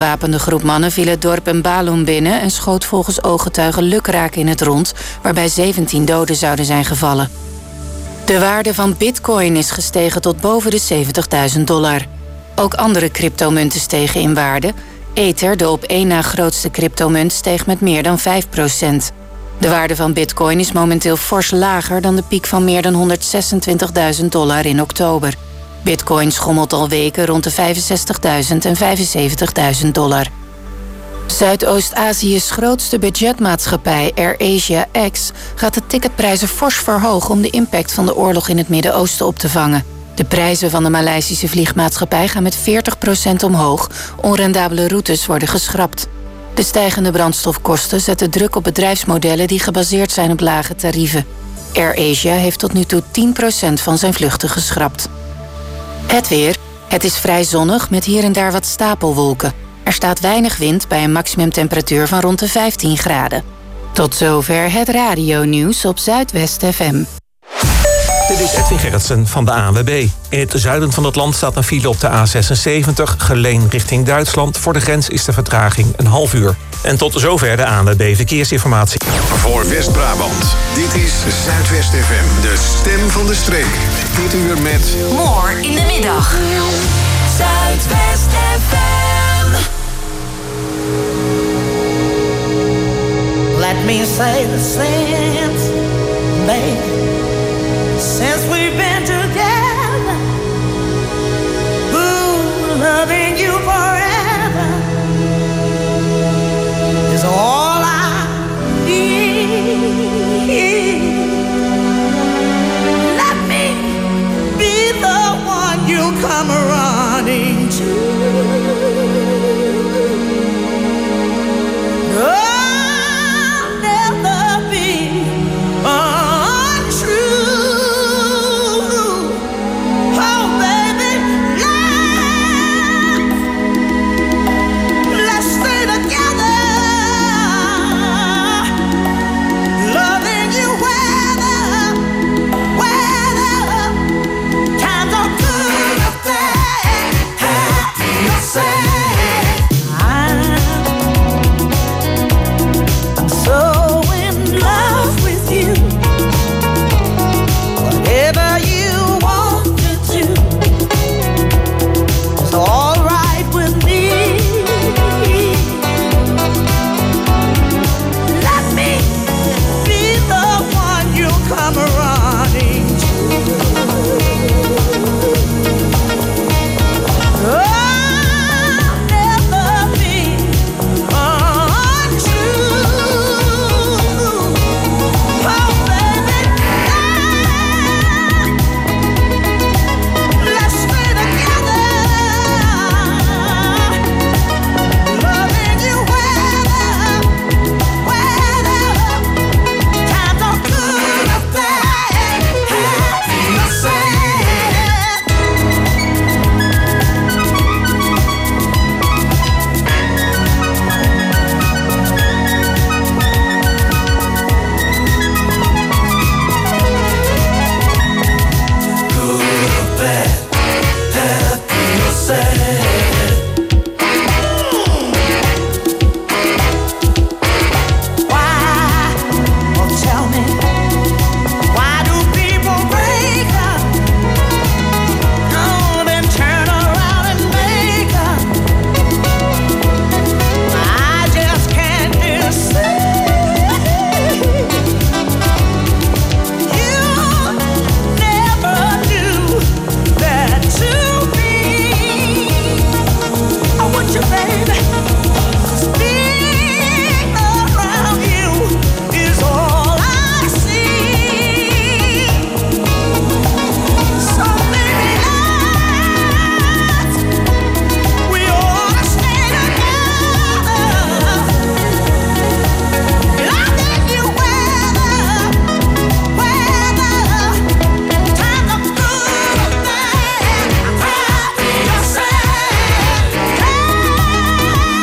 gewapende groep mannen viel het dorp Mbalum binnen en schoot volgens ooggetuigen lukraak in het rond, waarbij 17 doden zouden zijn gevallen. De waarde van Bitcoin is gestegen tot boven de $70.000. Ook andere cryptomunten stegen in waarde. Ether, de op één na grootste cryptomunt, steeg met meer dan 5%. De waarde van Bitcoin is momenteel fors lager dan de piek van meer dan $126.000 in oktober. Bitcoin schommelt al weken rond de $65.000 en $75.000. Zuidoost-Azië's grootste budgetmaatschappij AirAsia X gaat de ticketprijzen fors verhogen om de impact van de oorlog in het Midden-Oosten op te vangen. De prijzen van de Maleisische vliegmaatschappij gaan met 40% omhoog. Onrendabele routes worden geschrapt. De stijgende brandstofkosten zetten druk op bedrijfsmodellen die gebaseerd zijn op lage tarieven. AirAsia heeft tot nu toe 10% van zijn vluchten geschrapt. Het weer. Het is vrij zonnig met hier en daar wat stapelwolken. Er staat weinig wind bij een maximumtemperatuur van rond de 15 graden. Tot zover het radionieuws op Zuidwest FM. Dit is Edwin Gerritsen van de ANWB. In het zuiden van het land staat een file op de A76... Geleen richting Duitsland. Voor de grens is de vertraging een half uur. En tot zover de ANWB Verkeersinformatie. Voor West-Brabant, dit is Zuidwest FM, de stem van de streek. Dit uur met... More in de middag. Zuidwest FM. Let me say the sense, baby. Since we've been together, ooh, loving you forever is all I need. Let me be the one you come running to. I'll never be untrue. Oh, baby, let's stay together. Loving you weather times are good or bad. Happy or sad, I'm so in love with you. Whatever you want to do is all right with me. Let me be the one you come running to. I'll never be untrue. Oh, baby, let's stay together. Loving you weather times are good or bad, happy or sad. Good or bad, happy or sad. Why? Oh, tell me, why do people break up? Oh, then turn around and make up. I just can't decide. You never do that to me. I want you, baby. Being around you is all I see. So baby, we ought to stay together. Loving you weather times are good or bad, happy or sad.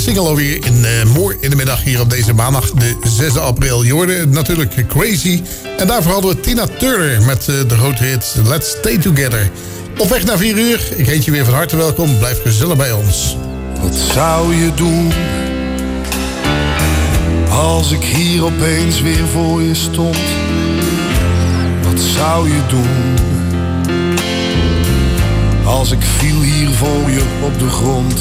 single alweer in More in de middag hier op deze maandag, de 6 april. Je hoorde natuurlijk Crazy. En daarvoor hadden we Tina Turner met de grote hit Let's Stay Together. Op weg naar 4 uur. Ik heet je weer van harte welkom. Blijf gezellig bij ons. Wat zou je doen als ik hier opeens weer voor je stond? Wat zou je doen als ik viel hier voor je op de grond?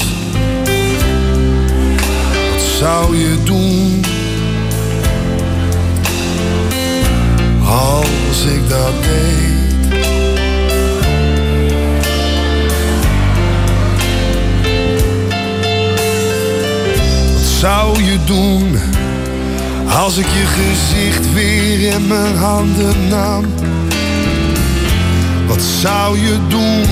Wat zou je doen als ik dat deed? Wat zou je doen als ik je gezicht weer in mijn handen nam? Wat zou je doen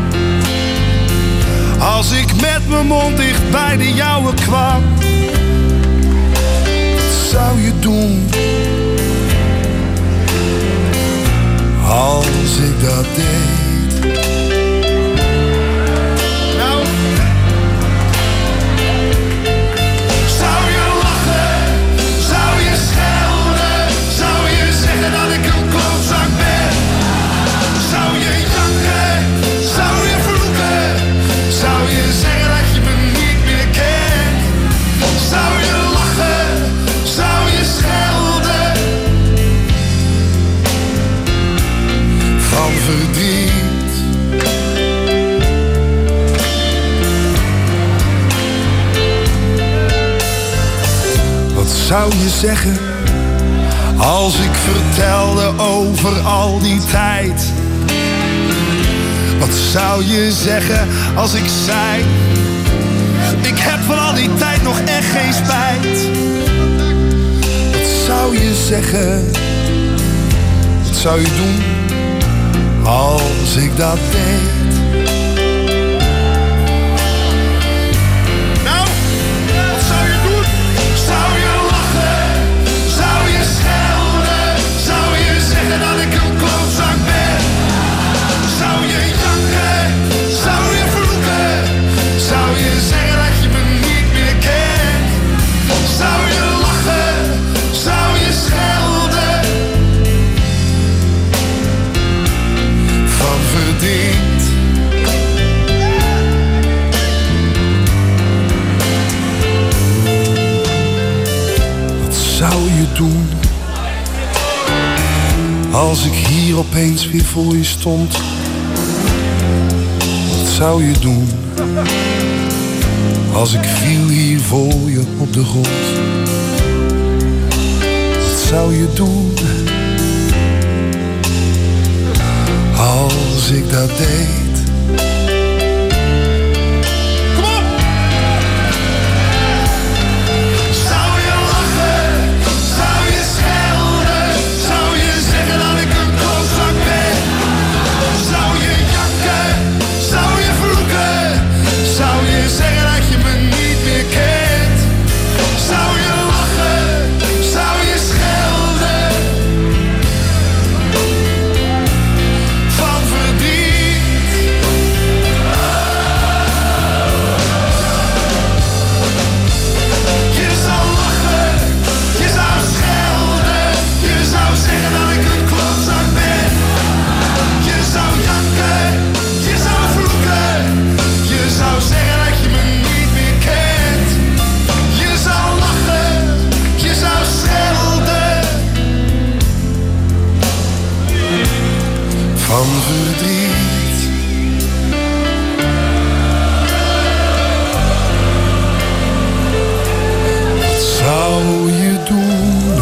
als ik met mijn mond dicht bij de jouwe kwam? Wat zou je doen als ik dat deed? Nou, zou je lachen, zou je schelden, zou je zeggen dat ik een klootzak ben? Zou je janken, zou je vloeken, zou je zeggen dat je me niet meer kent? Zou je lachen, zou je schelden van verdriet? Wat zou je zeggen als ik vertelde over al die tijd? Wat zou je zeggen als ik zei: ik heb van al die tijd nog echt geen spijt? Wat zou je zeggen? Wat zou je doen als ik dat deed? Nou, wat zou je doen? Zou je lachen? Zou je schelden? Zou je zeggen dat ik een klootzak ben? Zou je janken? Zou je vloeken? Zou je zeggen dat je me niet meer kent? Zou je lachen? Zou je schelden van verdriet? Wat zou je doen als ik hier opeens weer voor je stond? Wat zou je doen als ik viel hier voor je op de grond? Wat zou je doen als ik dat deed? Kom op! Zou je lachen? Zou je schelden? Zou je zeggen dat ik een klootzak ben? Zou je janken? Zou je vloeken? Zou je zeggen dat je me niet meer kent? Zou je lachen? Zou je schelden van verdriet? Je zou lachen, je zou schelden, je zou zeggen dat ik een klootzak ben. Je zou janken, je zou vloeken, je zou zeggen dat je me niet meer kent. Je zou lachen, je zou schelden van verdriet. Wat zou je doen?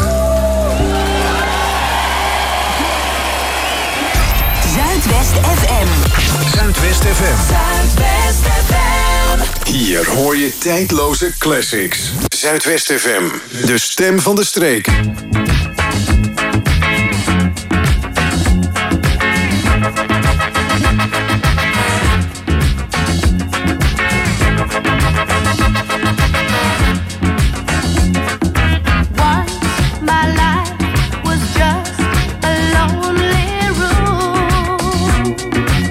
Zuidwest FM. Zuidwest FM. Zuidwest FM. Hier hoor je tijdloze classics. Zuidwest FM. De stem van de streek. My life was just a lonely room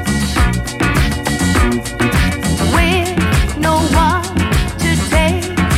with no one to take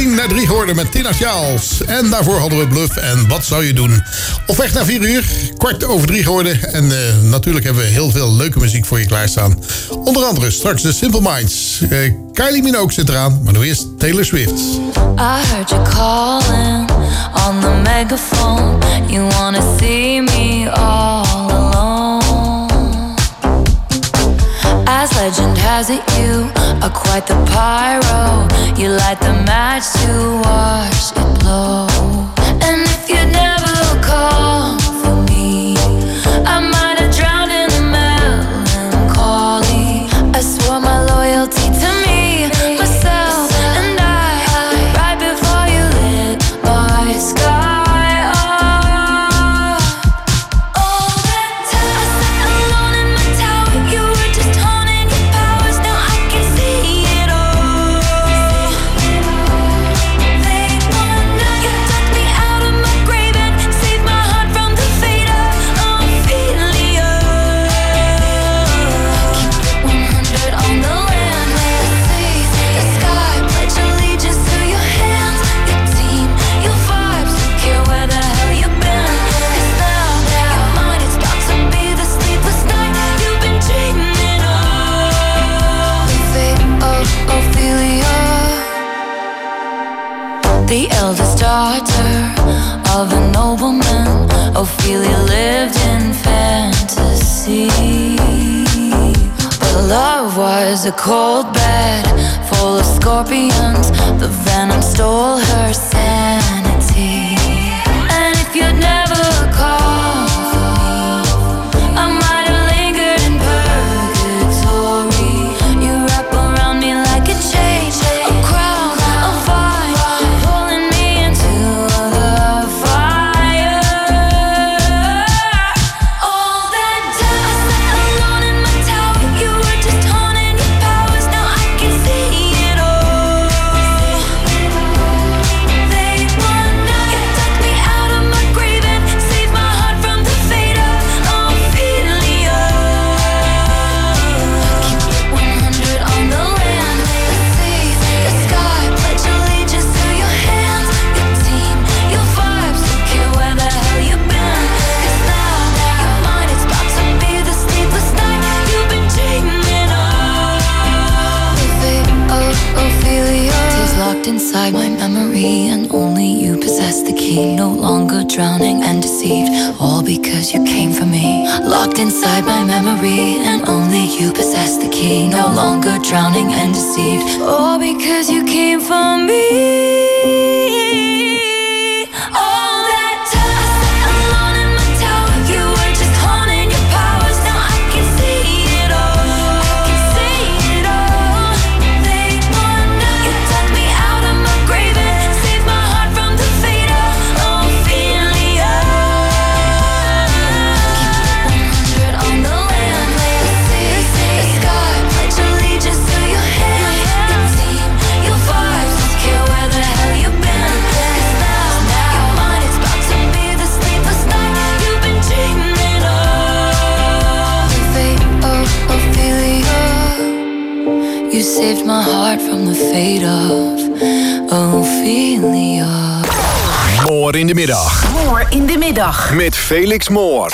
3 geworden met Tina Charles. En daarvoor hadden we Bluff en Wat zou je doen? Op weg naar 4 uur, 3:15 geworden. En natuurlijk hebben we heel veel leuke muziek voor je klaarstaan. Onder andere straks de Simple Minds. Kylie Minogue zit eraan, maar nu eerst Taylor Swift. I heard you calling on the megaphone. You wanna see me all alone. As legend has it, you are quite the pyro. You light the match to watch it blow. And if you'd never call for me, I might have drowned in the melancholy. I swore my loyalty to me, myself, and I, right before you lit my sky up. All that time I sat alone in my tower, you were just honing your powers. Now I can see it all. They wanna, you dug me out of my grave and saved my heart from the fate of Ophelia. Keep it 100 on the land, the sea, the sky. Pledge allegiance to your hands, your team, your vibes. Don't care where the hell you've been. 'Cause now your mind is about to be the sleepless night you've been dreaming of. The fate of Ophelia, the eldest daughter of a nobleman. Ophelia lived in fantasy, but love was a cold bed full of scorpions. The venom stole her sanity. And if you'd never called for me, I might have lingered in purgatory. You wrap around me like a chain, a crown, a vine, pulling me into the fire. All that time I sat alone in my tower, you were just honing your powers. Now I can see it all. They wanna, you dug me out of my grave and saved my heart from the fate of Ophelia. Keep it 100 on the land, the sea, the sky. Pledge allegiance to your hands, your team, your vibes. Don't care where the hell you've been. 'Cause now your mind is about to be the sleepless night you've been dreaming of. The fate of Ophelia is locked inside my memory, and only you possess the key. No longer drowning and deceived, all because you came for me. Locked inside my memory, and only you possess the key. No longer drowning and deceived, all because you came for me. All that time I sat alone in my tower, you were just honing your powers. Now I can see it all. I can see it all. They wanna, you dug me out of my grave and saved my heart from the fate of Ophelia. Keep it 100 on the land, the sea, the sky. Pledge allegiance to your hands, your team, your vibes. Don't care where the hell you've been. 'Cause now your mind is about to be the sleepless night you've been dreaming of. The fate of Ophelia, you saved my heart from the fate of Ophelia. Moor in de middag. Moor in de middag. Met Felix Moor.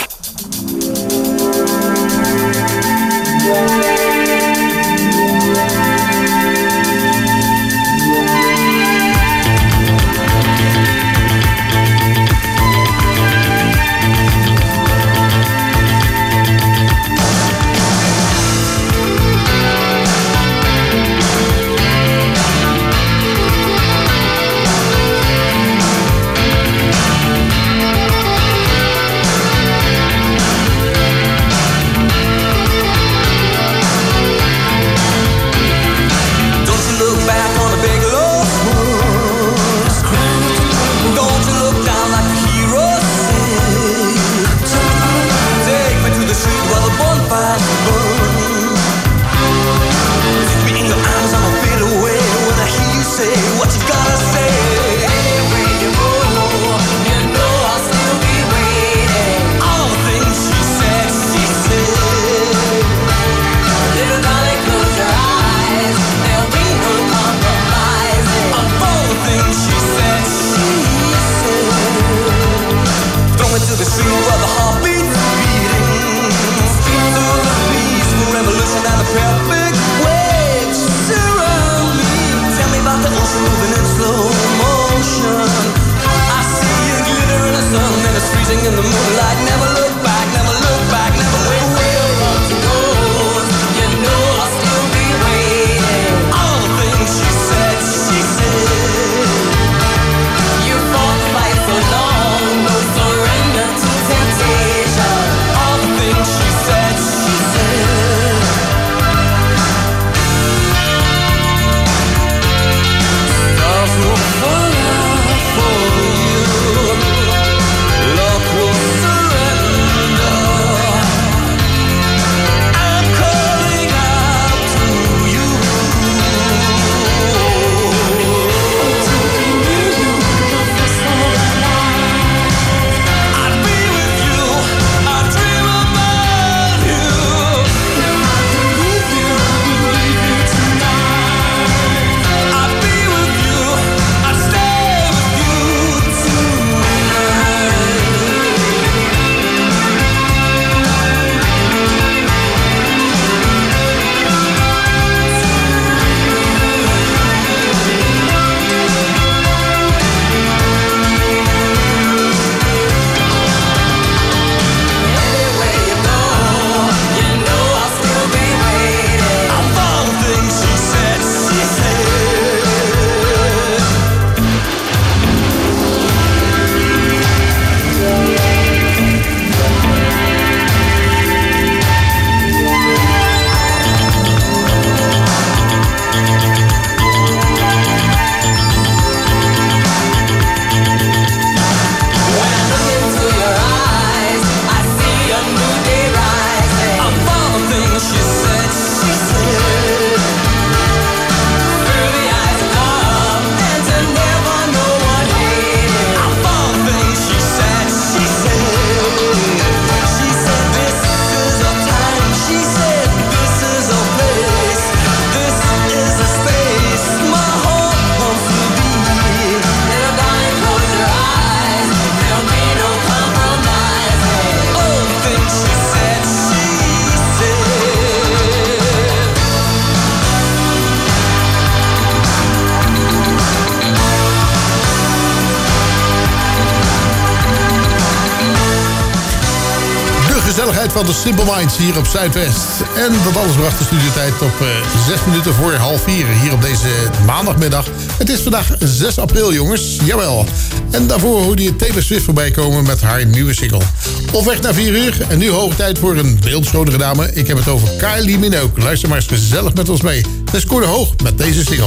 tijd van de Simple Minds hier op Zuidwest. En dat alles bracht de studiotijd op 6 minuten voor 3:30 hier op deze maandagmiddag. Het is vandaag 6 april, jongens. Jawel. En daarvoor hoorde je Taylor Swift voorbij komen met haar nieuwe single. Op weg naar 4 uur. En nu hoog tijd voor een beeldschonere dame. Ik heb het over Kylie Minogue. Luister maar eens gezellig met ons mee. Zij scoorde hoog met deze single.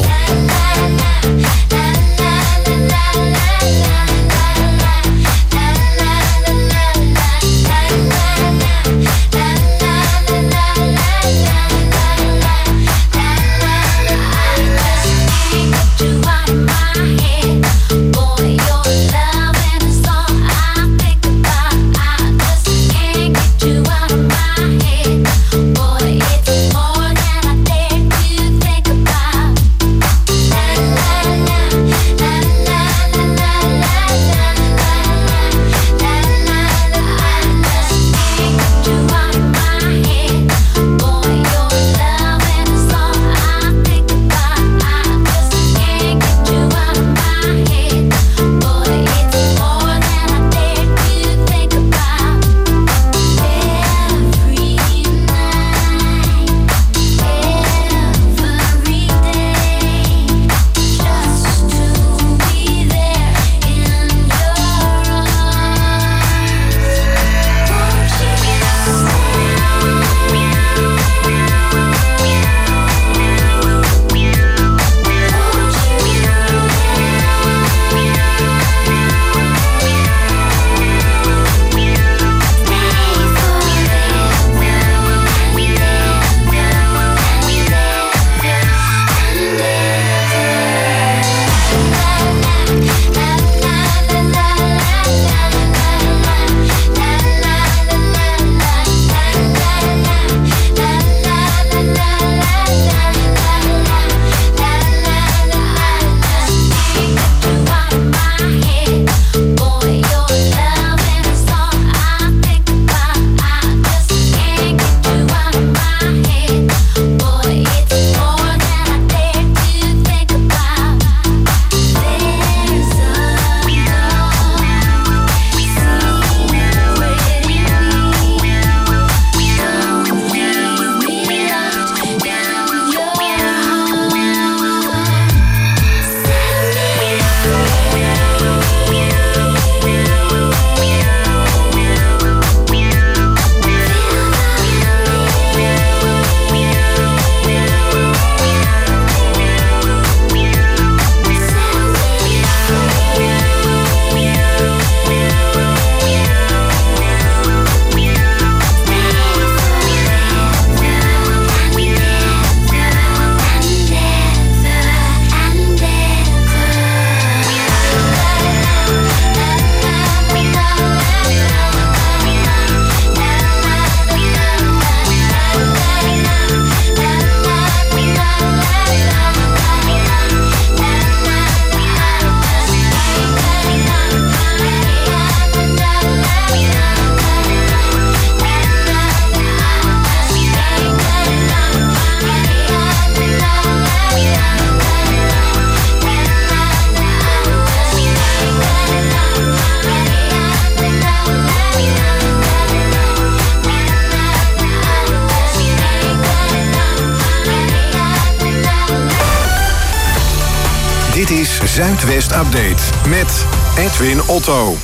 Dit is Zuidwest Update met Edwin Otto.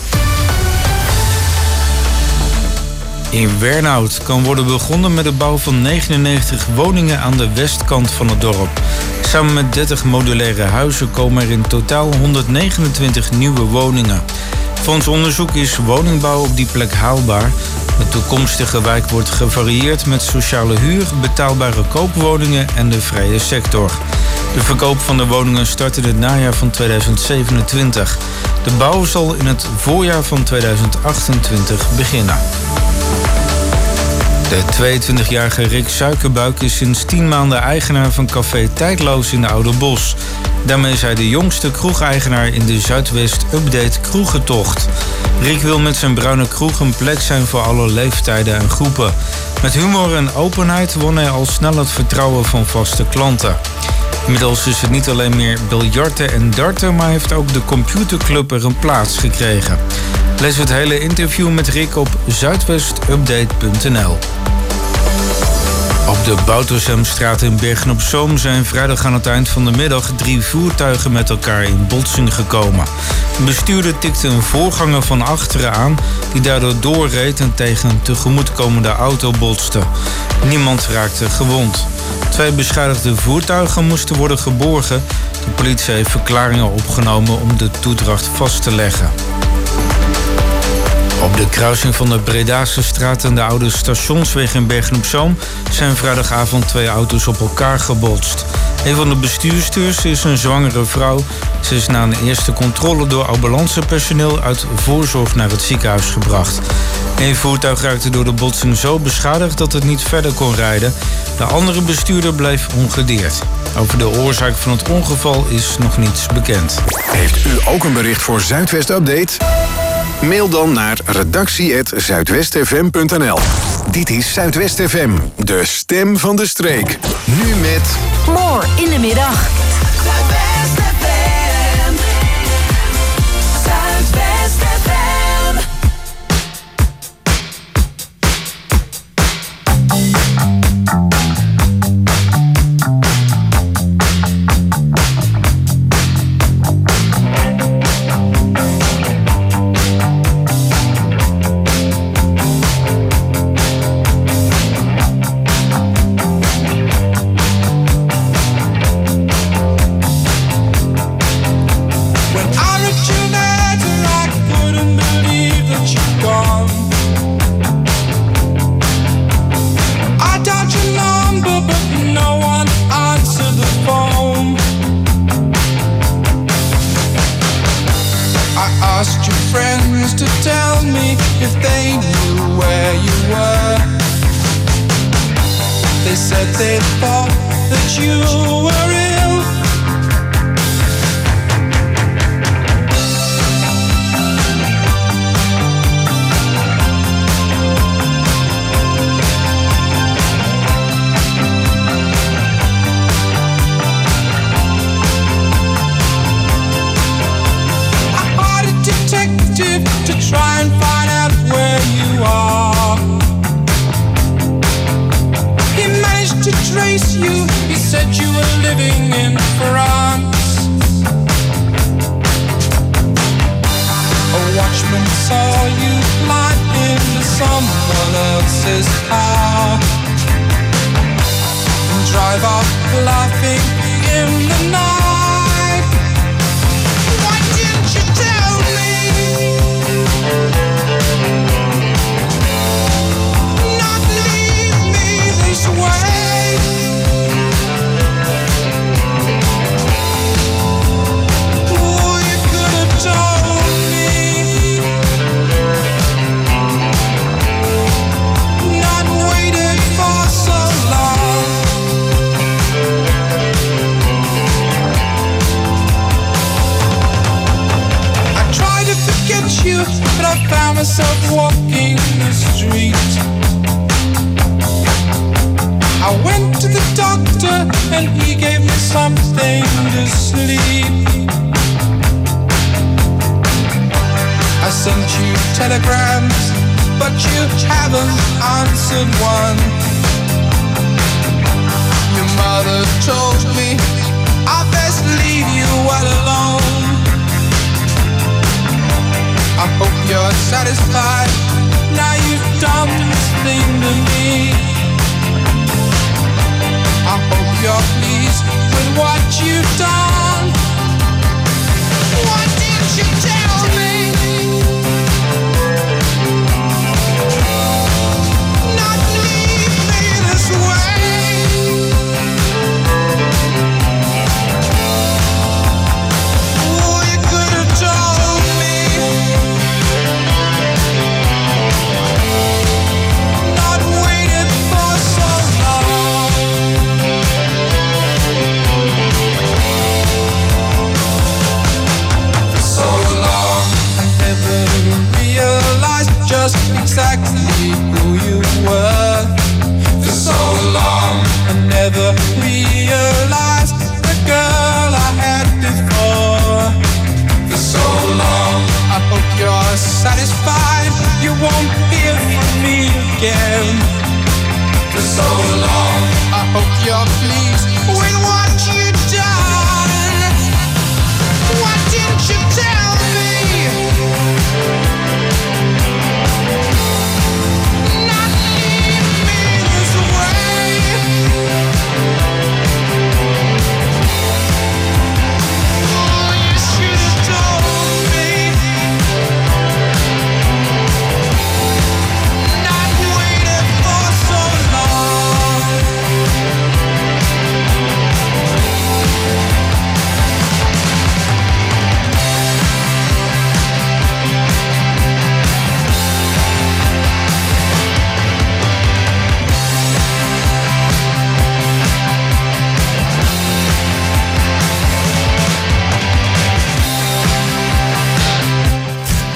In Wernhout kan worden begonnen met de bouw van 99 woningen aan de westkant van het dorp. Samen met 30 modulaire huizen komen er in totaal 129 nieuwe woningen. Volgens onderzoek is woningbouw op die plek haalbaar. De toekomstige wijk wordt gevarieerd met sociale huur, betaalbare koopwoningen en de vrije sector. De verkoop van de woningen start in het najaar van 2027. De bouw zal in het voorjaar van 2028 beginnen. De 22-jarige Rick Suikerbuik is sinds 10 maanden eigenaar van café Tijdloos in de Oude Bos. Daarmee is hij de jongste kroegeigenaar in de Zuidwest Update Kroegentocht. Rick wil met zijn bruine kroeg een plek zijn voor alle leeftijden en groepen. Met humor en openheid won hij al snel het vertrouwen van vaste klanten. Inmiddels is het niet alleen meer biljarten en darten, maar heeft ook de computerclub er een plaats gekregen. Lees het hele interview met Rick op zuidwestupdate.nl. Op de Boutersemstraat in Bergen-op-Zoom zijn vrijdag aan het eind van de middag 3 voertuigen met elkaar in botsing gekomen. De bestuurder tikte een voorganger van achteren aan die daardoor doorreed en tegen een tegemoetkomende auto botste. Niemand raakte gewond. 2 beschadigde voertuigen moesten worden geborgen. De politie heeft verklaringen opgenomen om de toedracht vast te leggen. Op de kruising van de Bredase straat en de oude stationsweg in Bergen-op-Zoom zijn vrijdagavond 2 auto's op elkaar gebotst. Een van de bestuursters is een zwangere vrouw. Ze is na een eerste controle door ambulancepersoneel uit voorzorg naar het ziekenhuis gebracht. Eén voertuig raakte door de botsing zo beschadigd dat het niet verder kon rijden. De andere bestuurder bleef ongedeerd. Over de oorzaak van het ongeval is nog niets bekend. Heeft u ook een bericht voor Zuidwest Update? Mail dan naar redactie@zuidwestfm.nl. Dit is Zuidwest FM, de stem van de streek. Nu met... More in de middag. Zuidwest FM. Zuidwest FM.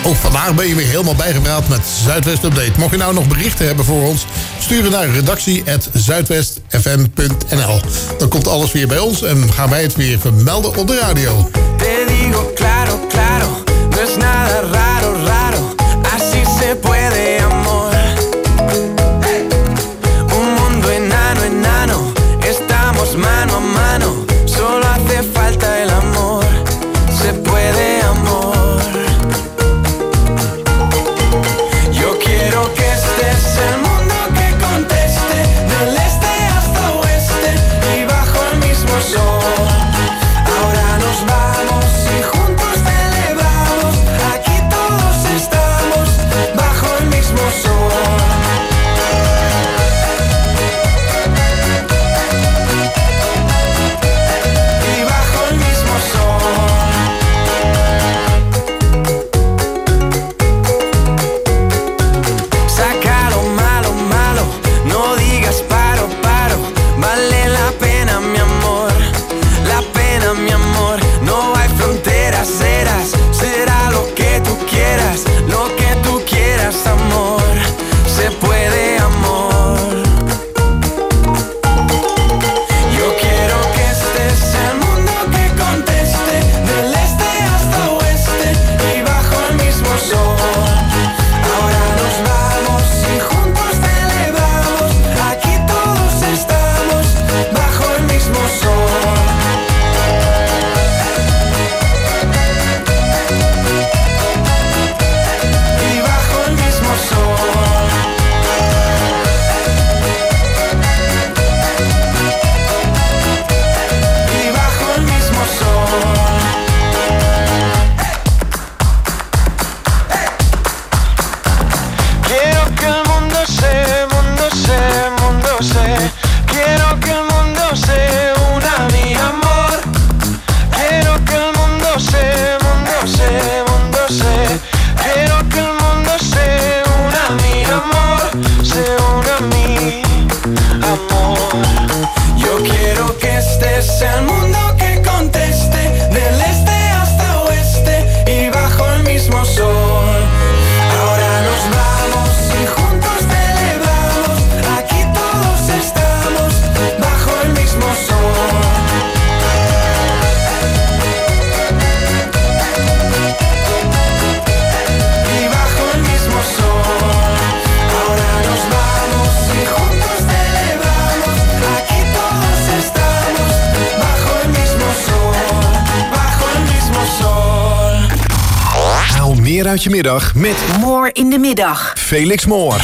Ook vandaag ben je weer helemaal bijgepraat met Zuidwest Update. Mocht je nou nog berichten hebben voor ons, stuur het naar redactie@zuidwestfm.nl. Dan komt alles weer bij ons en gaan wij het weer vermelden op de radio. Te digo claro, claro, no es nada raro, raro, así se puede, amor. Un mundo enano, enano, estamos mano a mano, solo hace falta el amor, se puede, amor. Yo quiero que este es el mundo que conteste, del este hasta oeste y bajo el mismo sol. Ahora nos vamos y juntos celebramos, aquí todos estamos bajo el mismo sol. Y bajo el mismo sol. Saca lo malo, malo, no digas paro, paro, vale la pena mi amor, la pena mi amor, no hay fronteras, será lo que tú quieras, amor, se puede, amor. Yo quiero que este es el mundo que conteste, del este hasta oeste y bajo el mismo sol. Ahora nos vamos y juntos celebramos, aquí todos estamos bajo el mismo sol. Y bajo el mismo sol. Y bajo el mismo sol. Quiero que el mundo se, mundo se, mundo se. Quiero que el mundo se una a mi amor. Quiero que el mundo se, mundo se, mundo se. Quiero que el mundo se una a mi amor, se una a mi amor. Yo quiero que este sea el mundo que conteste, del este hasta oeste y bajo el mismo sol. Ahora nos vamos y juntos celebramos, aquí todos estamos bajo el mismo sol. Y bajo el mismo sol. Ahora nos vamos y juntos celebramos, aquí todos estamos bajo el mismo sol, bajo el mismo sol. Haal meer uit je middag met More in de middag. Felix Moor.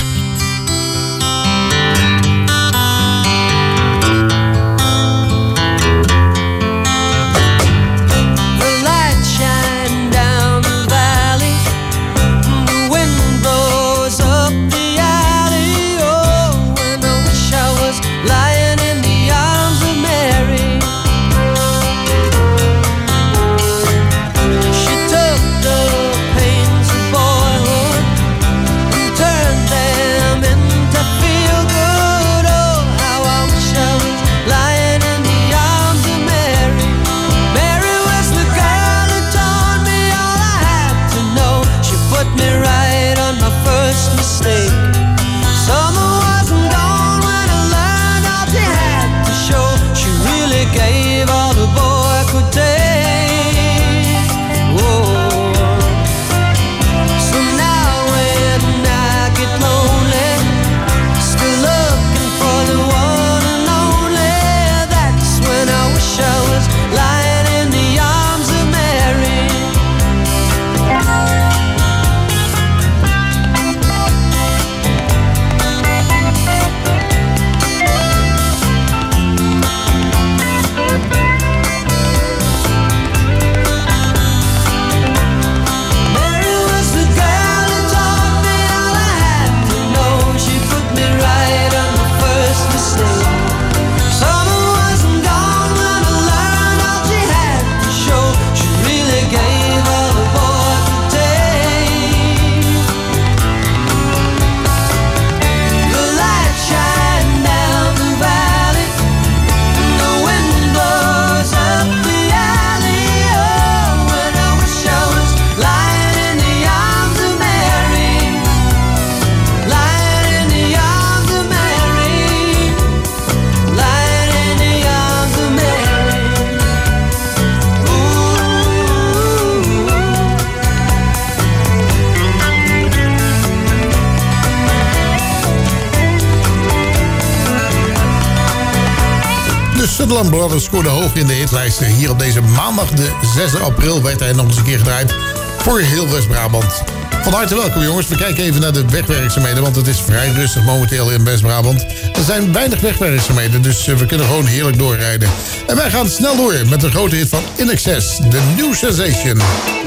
The light shine down the valley, the wind blows up the alley. Oh, and I wish I was lying in the arms of Mary. She took the pains of boyhood and turned them Everland Brothers scoorden hoog in de hitlijsten. Hier op deze maandag, de 6 april, werd hij nog eens een keer gedraaid voor heel West-Brabant. Van harte welkom jongens. We kijken even naar de wegwerkzaamheden, want het is vrij rustig momenteel in West-Brabant. Er zijn weinig wegwerkzaamheden, dus we kunnen gewoon heerlijk doorrijden. En wij gaan snel door met de grote hit van In Excess, The New Sensation.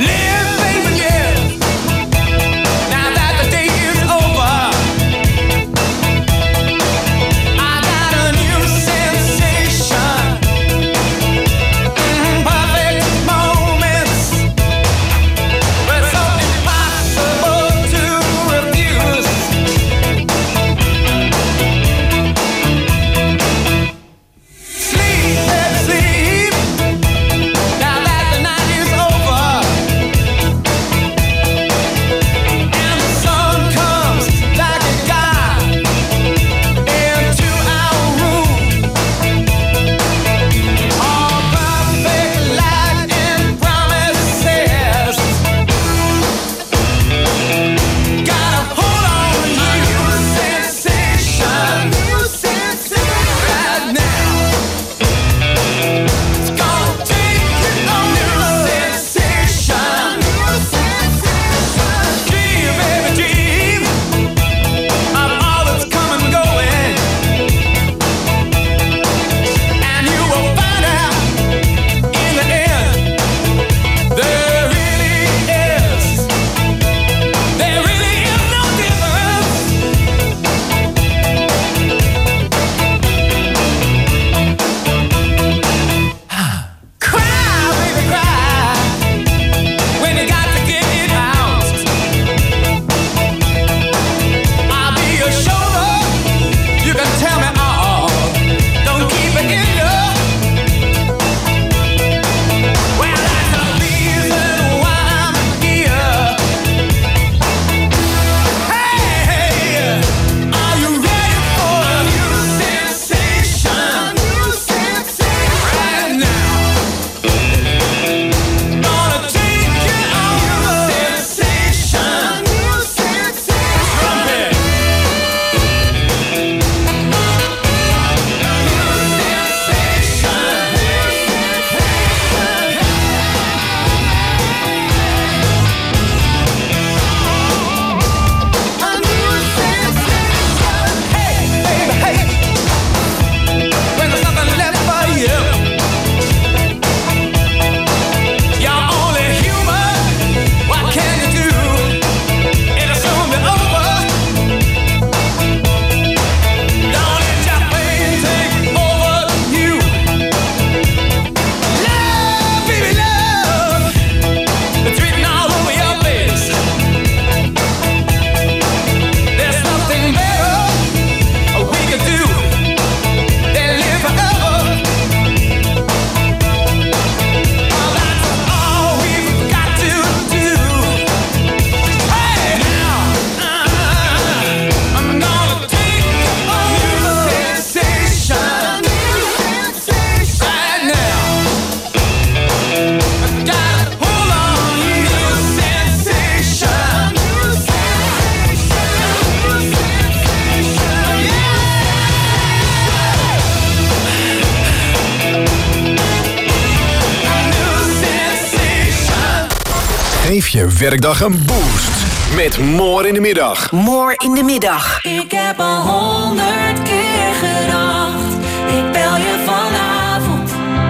Geef je werkdag een boost met More in de Middag. More in de middag. Ik heb al 100 keer gedacht, ik bel je vanavond.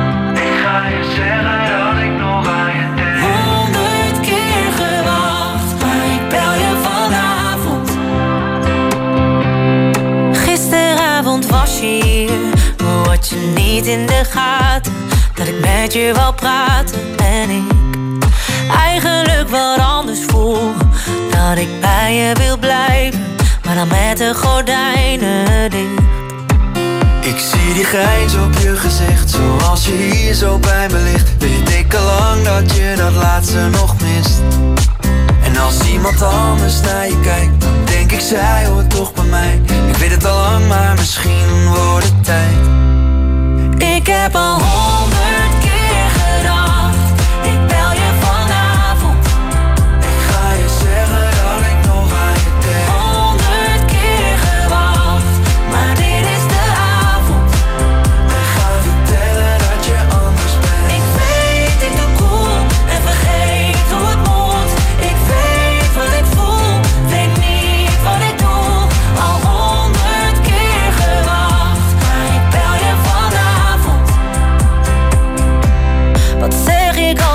Ik ga je zeggen dat ik nog aan je denk. 100 keer gewacht, maar ik bel je vanavond. Gisteravond was je hier, maar had je niet in de gaten dat ik met je wou praten en ik eigenlijk wat anders voel. Dat ik bij je wil blijven, maar dan met de gordijnen dicht. Ik zie die grijns op je gezicht, zoals je hier zo bij me ligt. Weet ik al lang dat je dat laatste nog mist. En als iemand anders naar je kijkt, dan denk ik zij hoort toch bij mij. Ik weet het al lang, maar misschien wordt het tijd. Ik heb al 100 keer gedacht, ik bel je vanavond. Ik ga je zeggen dat ik nog aan je denk. 100 keer gewacht, maar dit is de avond. Ik ga vertellen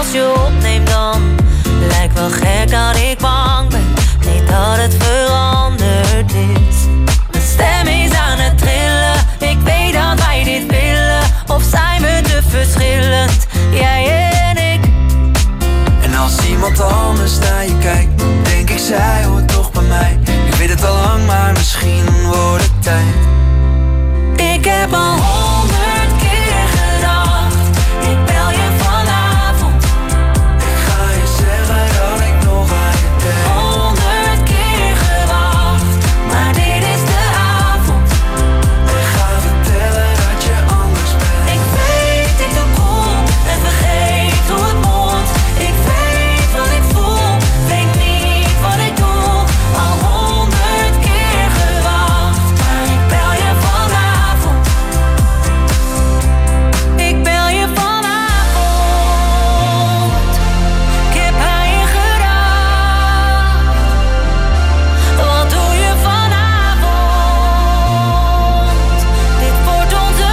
als je opneemt dan lijkt wel gek dat ik bang ben. Niet dat het veranderd is. Mijn stem is aan het trillen. Ik weet dat wij dit willen. Of zijn we te verschillend, jij en ik? En als iemand anders naar je kijkt, denk ik zij hoort toch bij mij. Ik weet het al lang, maar misschien wordt het tijd. Ik heb al 100 keer gedacht, ik bel je vanavond. Ik ga je zeggen dat ik nog aan je denk. 100 keer gewacht, maar dit is de avond. Ik ga vertellen dat je anders bent. Ik weet, ik doe cool en vergeet hoe het moet. Ik weet wat ik voel, weet niet wat ik doe. Al 100 keer gewacht, maar ik bel je vanavond. Ik bel je vanavond. Ik heb aan je gedacht. Wat doe je vanavond? Dit wordt onze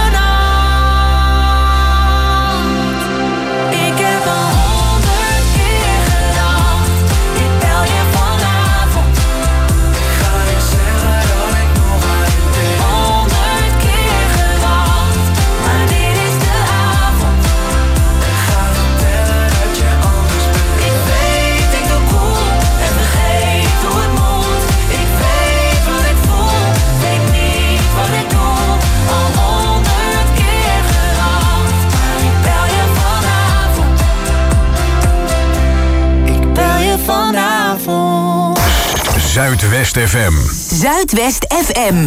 nacht. Ik heb al 100 keer gedacht. Ik bel je vanavond. Ik ga je zeggen dat ik nog aan je denk. 100 keer gewacht, maar dit is de avond. Ik ga vertellen dat je anders bent. Ik weet, ik doe cool en vergeet hoe het moet. Ik weet wat ik voel, weet niet wat ik doe. Al 100 keer gewacht, maar ik bel je vanavond. Ik bel je vanavond. Zuidwest FM. Zuidwest FM.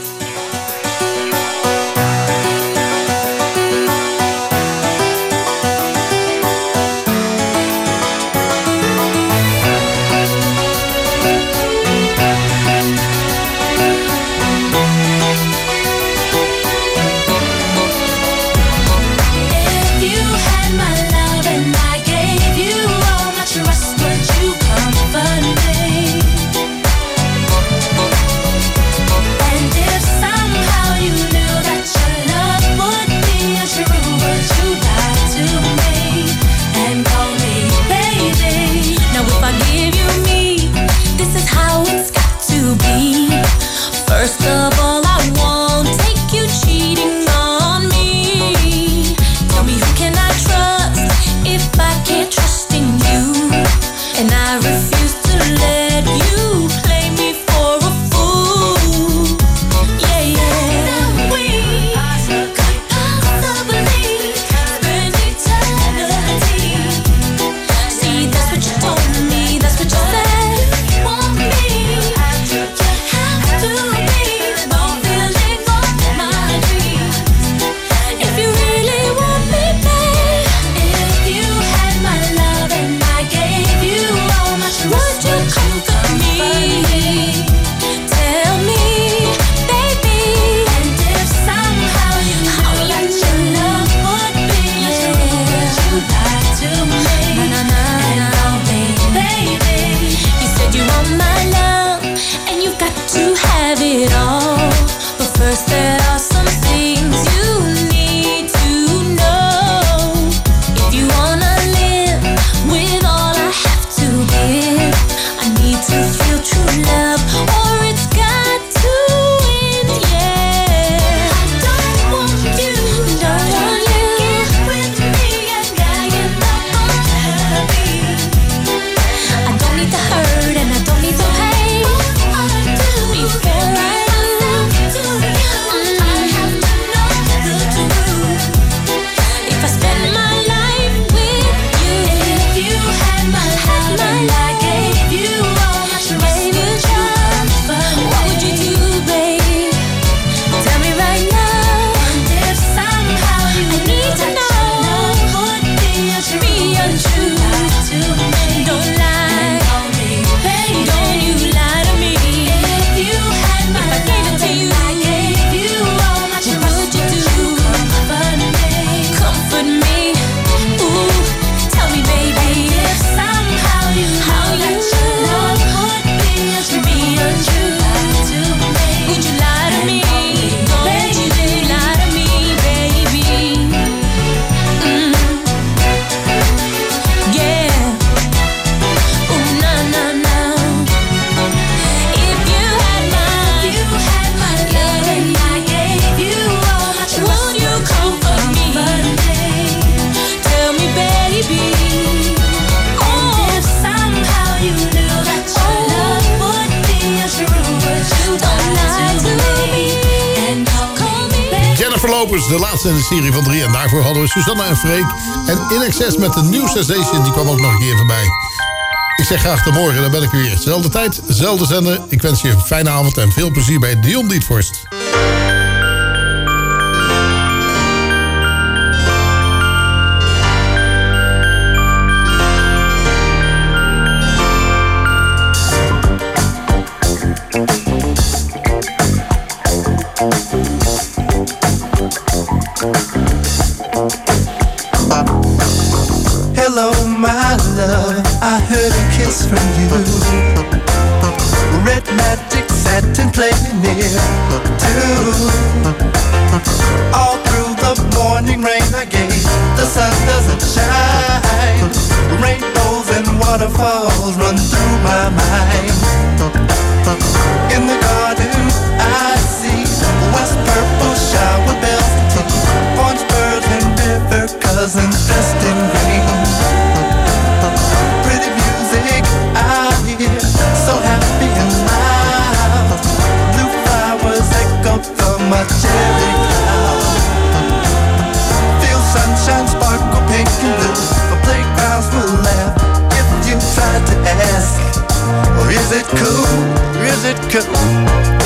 If you had my love and I gave you all my trust, would you comfort me? And if Kopers, de laatste in de serie van 3. En daarvoor hadden we Susanna en Freek. En In Excess met de New Sensation, die kwam ook nog een keer voorbij. Ik zeg graag tot morgen, dan ben ik weer. Zelfde tijd, zelfde zender. Ik wens je een fijne avond en veel plezier bij Dion Dietvorst. Hello, my love, I heard a kiss from you. Red magic satin playing near too. All through the morning rain I gave, the sun doesn't shine. Rainbows and waterfalls run through my mind. In the garden I see west purple shower bells and tea, orange birds and river cousins dressed in green. Pretty music I hear, so happy and loud. Blue flowers echo from my cherry cloud. Feel sunshine sparkle pink and blue. The playgrounds will laugh if you try to ask, or is it cool? Is it cool?